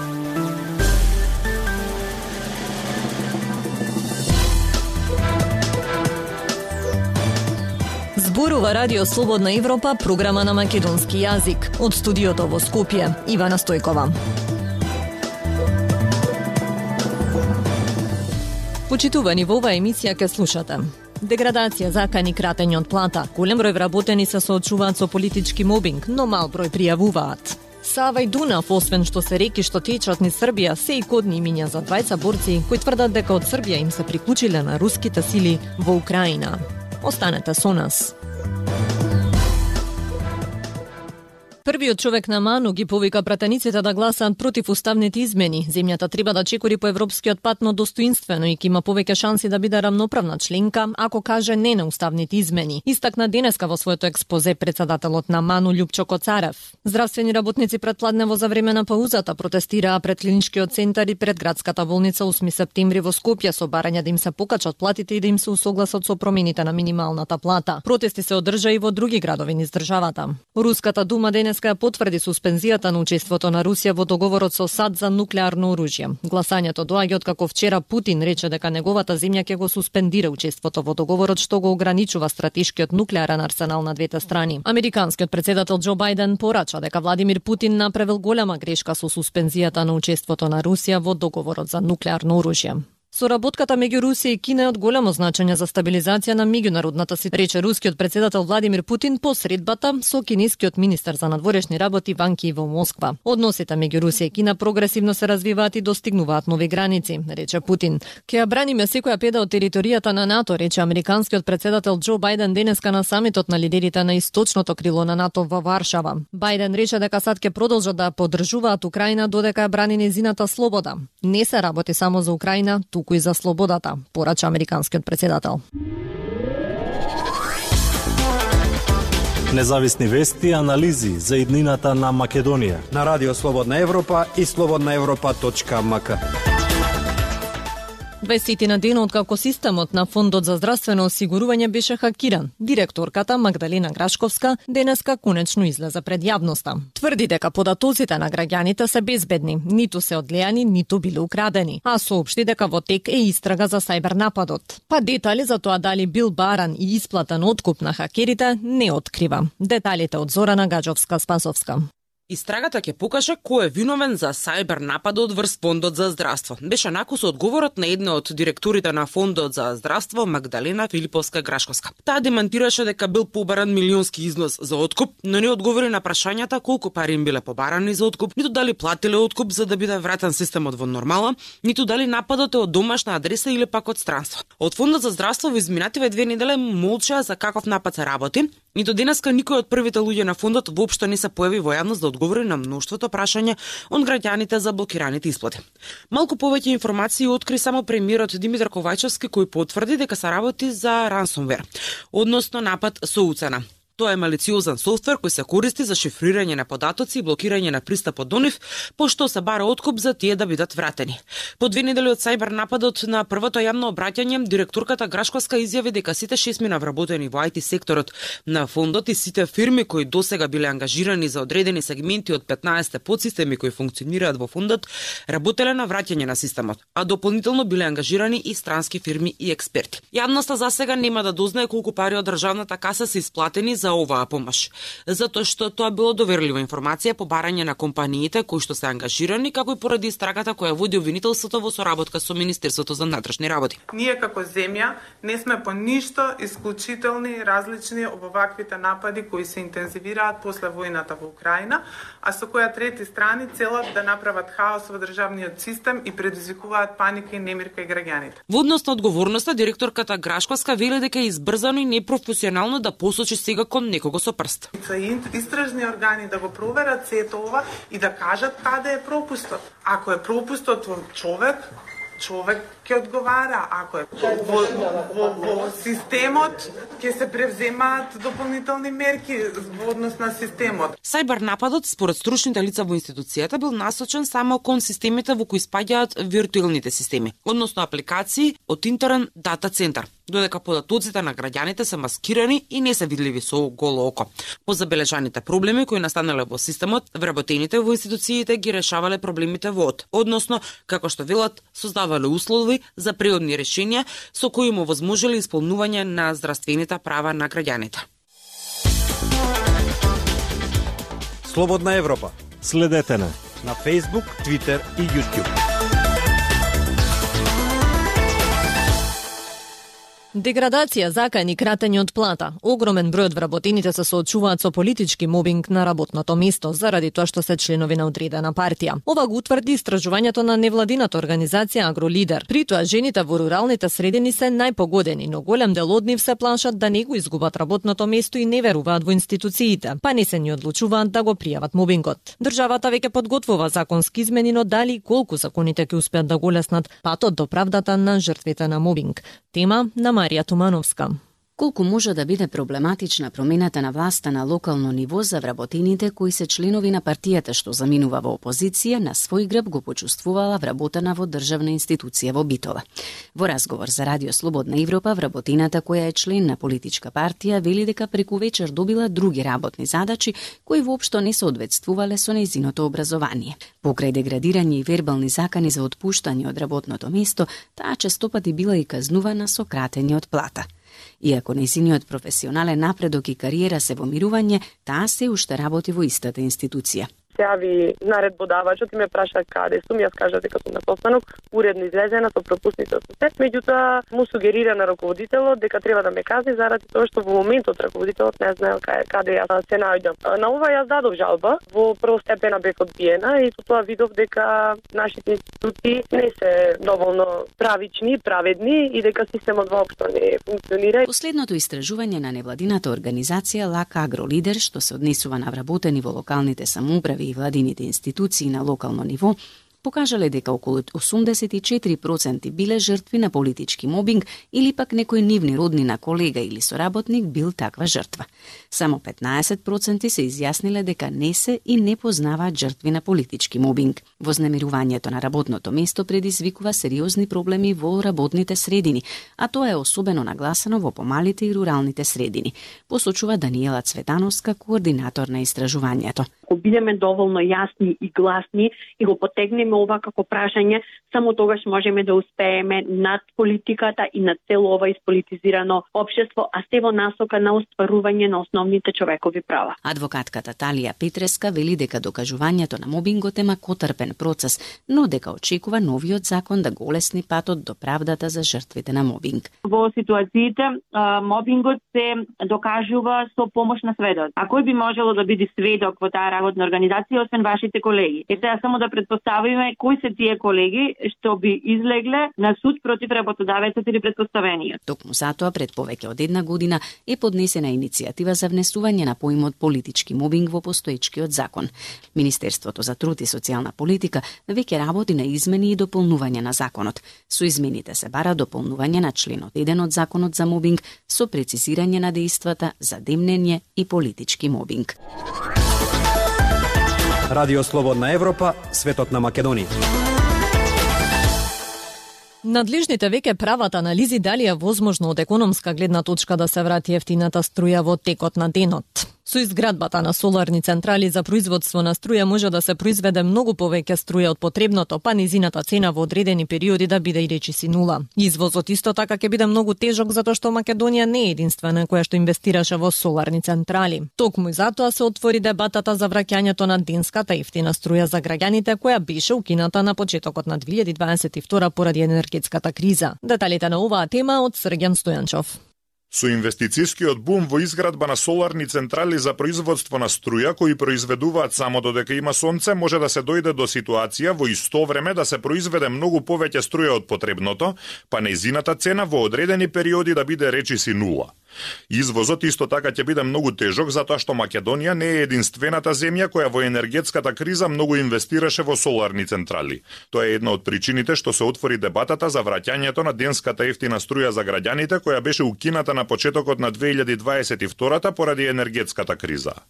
Зборува Радио Слободна Европа, програма на македонски јазик. Од студиото во Скопје, Ивана Стојкова. Почитувани, во оваа емисија ке слушате: деградација, закани, кратење од плата, голем број вработени се соочуваат со политички мобинг, но мал број пријавуваат. Сава и Дунав, освен што се реки што течат низ Србија, се и кодни имиња за двајца борци кои тврдат дека од Србија им се приклучиле на руските сили во Украина. Останете со нас. Првиот човек на Ману ги повика пратениците да гласаат против уставните измени. Земјата треба да чекори по европскиот пат, но достоинствено и ќе има повеќе шанси да биде рамноправна членка ако каже не на уставните измени. Истакна денеска во своето експозе председателот на Ману Љупчо Коцарев. Здравствени работници предпладнево за време на паузата протестираа пред клиничкиот центар и пред градската болница 8 септември во Скопје со барање да им се покачат платите и да им се усогласат со промените на минималната плата. Протести се одржа и во други градови низ државата. Руската дума денеска ја потврди суспензијата на учеството на Русија во договорот со САД за нуклеарно оружје. Гласањето доаѓа откако вчера Путин рече дека неговата земја ќе го суспендира учеството во договорот што го ограничува стратешкиот нуклеарен арсенал на двете страни. Американскиот председател Џо Бајден порача дека Владимир Путин направил голема грешка со суспензијата на учеството на Русија во договорот за нуклеарно оружје. Соработката меѓу Русија и Кина е од големо значење за стабилизација на меѓународната ситуација, рече рускиот председател Владимир Путин по средбата со кинескиот министер за надворешни работи Ван Ки во Москва. Односите меѓу Русија и Кина прогресивно се развиваат и достигнуваат нови граници, рече Путин. Ке ја браниме секоја педа од територијата на НАТО, рече американскиот председател Џо Бајден денеска на самитот на лидерите на источното крило на НАТО во Варшава. Бајден рече дека САД ќе продолжат да поддржуваат Украина додека ја брани нејзината слобода. Не се работи само за Украина, туку и за слободата, порача американскиот председател. Независни вести и анализи за иднината на Македонија на Радио Слободна Европа и slobodnaevropa.mk. 20 на ден откако системот на Фондот за здравствено осигурување беше хакиран, директорката Магдалена Грашковска денеска конечно излезе пред јавноста. Тврди дека податоците на граѓаните се безбедни, ниту се одлеани, ниту биле украдени, а соопшти дека во тек е истрага за сајбер нападот. Па детали за тоа дали бил баран и исплатен откуп на хакерите не открива. Деталите од Зорана Гаджовска-Спасовска. Истрагата ќе покаже кој е виновен за сајбер нападот врз Фондот за здравство. Беше наку со одговорот на една од директорите на Фондот за здравство, Магдалена Филиповска-Грашковска. Таа демантираше дека бил побаран милионски износ за откуп, но не одговори на прашањата колку пари им биле побарани за откуп, ниту дали платиле откуп за да биде вратен системот во нормала, ниту дали нападот е од домашна адреса или пак од странство. Од Фондот за здравство во изминативе 2 недели молчеа за каков напад се работи. Нито денеска никој од првите луѓе на фондот воопшто не се појави во јавност да одговори на мноштвото прашања од граѓаните за блокираните исплати. Малку повеќе информации откри само премиерот Димитар Ковајчевски, кој потврди дека се работи за ransomware, односно напад со уцена. Тоа е малициозен софтвер кој се користи за шифрирање на податоци и блокирање на пристапот до нив, пошто се бара откуп за тие да бидат вратени. По 2 недели од сајбер нападот на првото јавно обраќање, директорката Грашковска изјави дека сите 6 вработени во IT секторот на фондот и сите фирми кои досега биле ангажирани за одредени сегменти од 15 подсистеми кои функционираат во фондот, работеле на враќање на системот, а дополнително биле ангажирани и странски фирми и експерти. Јавноста засега нема да дознае колку пари од државната каса се исплатени за оваа помош, затоа што тоа било доверлива информација по барање на компаниите кои што се ангажирани, како и поради истрагата која води обвинителството во соработка со Министерството за внатрешни работи. Ние како земја не сме по ништо исклучителни, различни од оваквите напади кои се интензивираат после војната во Украина, а со која трети страни целат да направат хаос во државниот систем и предизвикуваат паника и немир кај граѓаните. Во однос на одговорноста, директорката Грашковска вели дека е избрзано и непрофесионално да посочи сега кон некого со прст. Истражни органи да го проверат сето ова и да кажат каде е пропустот. Ако е пропустот во човек ќе одговара. Ако е во системот, ќе се превземаат дополнителни мерки во однос на системот. Сајбер нападот, според стручните лица во институцијата, бил насочен само кон системите во кои спаѓаат виртуелните системи, односно апликации од интерен дата центар. додека податоците на граѓаните се маскирани и не се видливи со голо око. По забележаните проблеми кои настанале во системот, вработените во институциите ги решавале проблемите во односно, како што велат, создавале услови за природни решенија со кои му возможеле исполнување на здравствените права на граѓаните. Слободна Европа. Следете на Facebook, Twitter и YouTube. Деградација, закани, кратење од плата. Огромен број од вработените се соочуваат со политички мобинг на работното место заради тоа што се членови на одредена партија. Ова го утврди истражувањето на невладината организација Агролидер. При тоа жените во руралните средини се најпогодени, но голем дел од нив се плашат да не го изгубат работното место и не веруваат во институциите, па не се ни одлучуваат да го пријават мобингот. Државата веќе подготвува законски измени, но дали и колку законите ќе успеат да го леснат патот до правдата на жртвите на мобинг. Тема на Марија Тумановска. Колку може да биде проблематична промената на власта на локално ниво за вработените кои се членови на партијата што заминува во опозиција, на свој грб го почувствувала вработена во државна институција во Битола. Во разговор за Радио Слободна Европа, вработената која е член на политичка партија вели дека преку вечер добила други работни задачи кои воопшто не соодветствувале со нејзиното образование. Покрај деградирање и вербални закани за отпуштање од работното место, таа честопати била и казнувана со кратење од плата. Иако нејзиниот професионален напредок и кариера се во мирување, таа се уште работи во истата институција. Се јави наредбодавачот и ме праша каде сум, јас кажа дека сум на состанок, уредно излезена со пропусните од се. Меѓутоа му сугерира на раководителот дека треба да ме казни заради тоа што во моментот раководителот не знаел каде јас се наоѓам. На ова јас дадов жалба, во првостепена бев одбиена и со тоа видов дека нашите институции не се доволно правични, праведни и дека системот воопшто не функционира. Последното истражување на невладината организација Лака Агролидер, што се однесува на вработени во локалните самоуправи и владините институции на локално ниво, покажале дека околу 84% биле жртви на политички мобинг или пак некој нивни роднина, колега или соработник бил таква жртва. Само 15% се изјасниле дека не се и не познаваат жртви на политички мобинг. Вознемирувањето на работното место предизвикува сериозни проблеми во работните средини, а тоа е особено нагласено во помалите и руралните средини, посочува Даниела Цветановска, координатор на истражувањето. Ако бидеме доволно јасни и гласни и го потегнеме ова како прашање, само тогаш можеме да успееме над политиката и над цело ова исполитизирано општество, а се во насока на остварување на основните човекови права. Адвокатката Талија Петреска вели дека докажувањето на мобингот е макотрпен процес, но дека очекува новиот закон да го олесни патот до правдата за жртвите на мобинг. Во ситуациите мобингот се докажува со помош на сведок. А кој би можело да биде сведок во таа работна организација освен вашите колеги? И сега само да предпоставиме кои се тие колеги што би излегле на суд против работодавецот или претпоставениот. Токму затоа пред повеќе од една година е поднесена иницијатива за внесување на поимот политички мобинг во постоечкиот закон. Министерството за труд и социјална политика веќе работи на измени и дополнување на законот. Со измените се бара дополнување на членот 1 од законот за мобинг со прецизирање на дејствата за демнење и политички мобинг. Радио Слободна Европа, светот на Македонија. Надлежните веќе прават анализи дали е возможно од економска гледна точка да се врати ефтината струја во текот на денот. Со изградбата на соларни централи за производство на струја може да се произведе многу повеќе струја од потребното, па низината цена во одредени периоди да биде и речиси нула. Извозот исто така ќе биде многу тежок затоа што Македонија не е единствена која што инвестираше во соларни централи. Токму и затоа се отвори дебатата за враќањето на денската ефтина струја за граѓаните која беше укината на почетокот на 2022 поради енергетската криза. Деталите на оваа тема од Срѓан Стојанчов. Со инвестицискиот бум во изградба на соларни централи за производство на струја кои произведуваат само додека има сонце, може да се дојде до ситуација во исто време да се произведе многу повеќе струја од потребното, па нејзината цена во одредени периоди да биде речиси нула. Извозот исто така ќе биде многу тежок затоа што Македонија не е единствената земја која во енергетската криза многу инвестираше во соларни централи. Тоа е една од причините што се отвори дебатата за враќањето на денската ефтина струја за граѓаните која беше укината на почетокот на 2022 поради енергетската криза.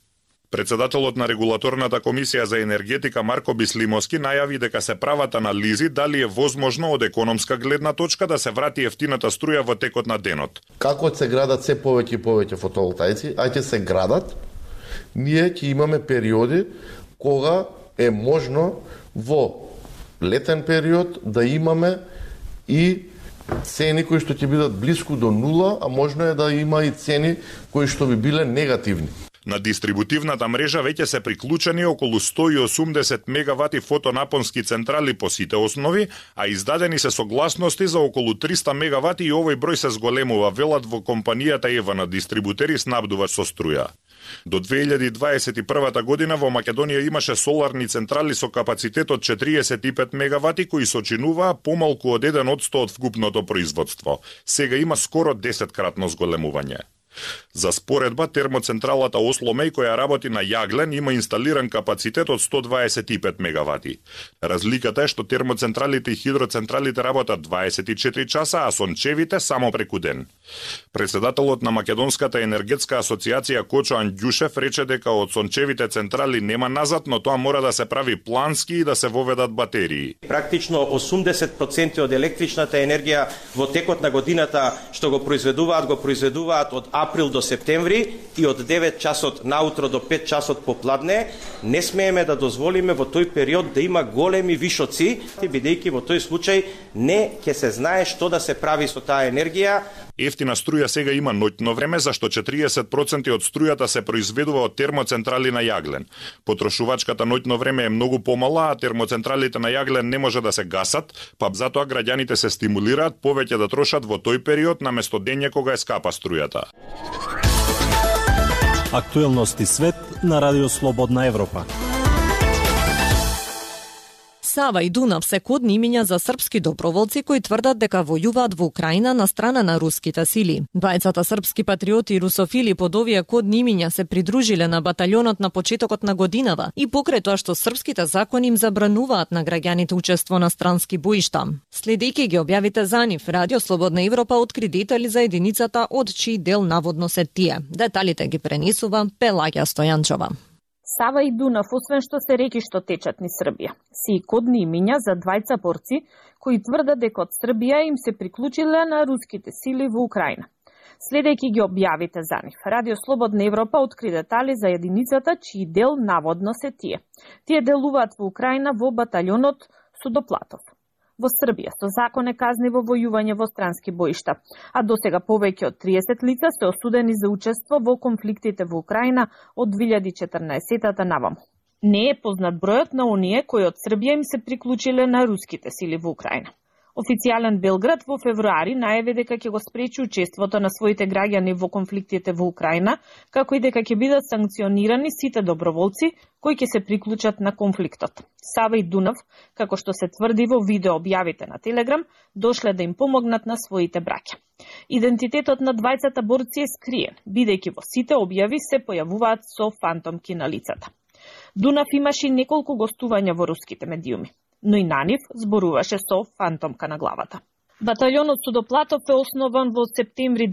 Председателот на регулаторната комисија за енергетика Марко Бислимовски најави дека се прават анализи дали е возможно од економска гледна точка да се врати ефтината струја во текот на денот. Како се градат се повеќе и повеќе фотоволтаици, а ќе се градат, ние ќе имаме периоди кога е можно во летен период да имаме и цени кои што ќе бидат близко до нула, а можно е да има и цени кои што би биле негативни. На дистрибутивната мрежа веќе се приклучени околу 180 мегавати фотонапонски централи по сите основи, а издадени се согласности за околу 300 мегавати и овој број се зголемува, велат во компанијата Ева на дистрибутери снабдувач со струја. До 2021 година во Македонија имаше соларни централи со капацитет од 45 мегавати кои сочинуваа помалку од 1% од вкупното производство. Сега има скоро 10-кратно зголемување. За споредба, термоцентралата Осломеј, која работи на јаглен, има инсталиран капацитет од 125 мегавати. Разликата е што термоцентралите и хидроцентралите работат 24 часа, а сончевите само преку ден. Председателот на Македонската енергетска асоциација Кочо Андјушев рече дека од сончевите централи нема назад, но тоа мора да се прави плански и да се воведат батерии. Практично 80% од електричната енергија во текот на годината што го произведуваат од април до септември и од 9 часот наутро до 5 часот попладне. Не смееме да дозволиме во тој период да има големи вишоци, бидејќи во тој случај не ќе се знае што да се прави со таа енергија. Ефтина струја сега има ноќно време, зашто 40% од струјата се произведува од термоцентрали на јаглен. Потрошувачката ноќно време е многу помала, а термоцентралите на јаглен не може да се гасат, па затоа граѓаните се стимулираат повеќе да трошат во тој период наместо дење кога е скапа струјата. Актуелности свет на Радио Слободна Европа. Сава и Дунав се кодни имиња за српски доброволци кои тврдат дека војуваат во Украина на страна на руските сили. Двајцата српски патриоти и русофили под овие кодни имиња се придружиле на баталјонот на почетокот на годинава и покрај тоа што српските закони им забрануваат на граѓаните учество на странски боишта. Следејќи ги објавите за нив, Радио Слободна Европа откри детали за единицата од чиј дел наводно се тие. Деталите ги пренесува Пелагија Стојанчова. Сава и Дунав, освен што се реки што течат низ Србија, си и кодни имиња за двајца борци кои тврдат дека од Србија им се приклучиле на руските сили во Украина. Следејќи ги објавите за нив, Радио Слободна Европа откри детали за единицата чиј дел наводно се тие. Тие делуваат во Украина во баталјонот Судоплатов. Во Србија со закон е казниво војување во странски боишта, а досега повеќе од 30 лица се осудени за учество во конфликтите во Украина од 2014 наваму. Не е познат бројот на оние кои од Србија им се приклучиле на руските сили во Украина. Официјален Белград во февруари најави дека ќе го спречи учеството на своите граѓани во конфликтите во Украина, како и дека ќе бидат санкционирани сите доброволци кои ќе се приклучат на конфликтот. Сава и Дунав, како што се тврди во видео објавите на Телеграм, дошле да им помогнат на своите браќа. Идентитетот на двајцата борци е скриен, бидејќи во сите објави се појавуваат со фантомки на лицата. Дунав имаше неколку гостувања во руските медиуми, но и на нив зборуваше со фантомка на главата. Баталјонот Судоплатов е основан во септември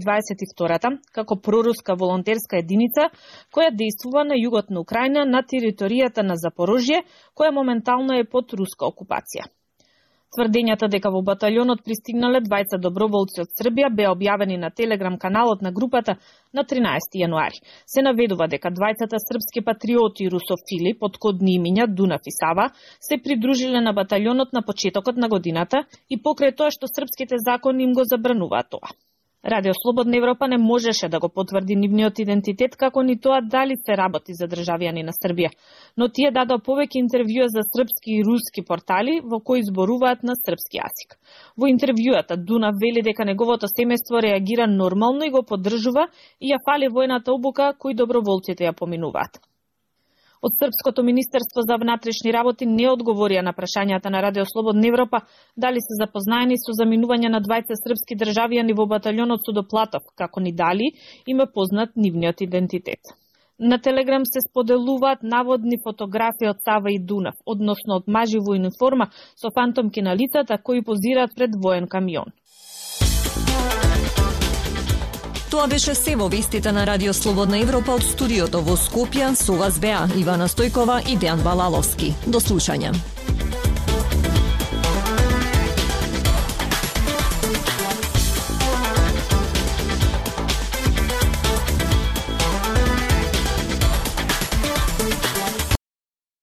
2022 како проруска волонтерска единица која действува на југот на Украина на територијата на Запорожје, која моментално е под руска окупација. Тврдењата дека во баталјонот пристигнале двајца доброволци од Србија беа објавени на Телеграм каналот на групата на 13 јануари. Се наведува дека двајцата српски патриоти и русофили под кодни имиња Дунав и Сава се придружиле на баталјонот на почетокот на годината и покрај тоа што српските закони им го забрануваат тоа. Радио Слободна Европа не можеше да го потврди нивниот идентитет, како ни тоа дали се работи за државјани на Србија, но тие дадоа повеќе интервјуа за српски и руски портали во кои зборуваат на српски јазик. Во интервјуата Дунав вели дека неговото семејство реагира нормално и го поддржува и ја фали војната обука кои доброволците ја поминуваат. Од Српското министерство за внатрешни работи не одговорија на прашањата на Радио Слободна Европа дали се запознаени со заминување на двајца српски државјани во баталјонот Судоплатов, како ни дали им е познат нивниот идентитет. На Телеграм се споделуваат наводни фотографии од Сава и Дунав, односно од мажи во униформа со фантомки на лицата кои позираат пред воен камион. Тоа беше се во вестите на Радио Слободна Европа од студиото во Скопје. Со вас беа Ивана Стојкова и Дејан Балаловски. До слушање.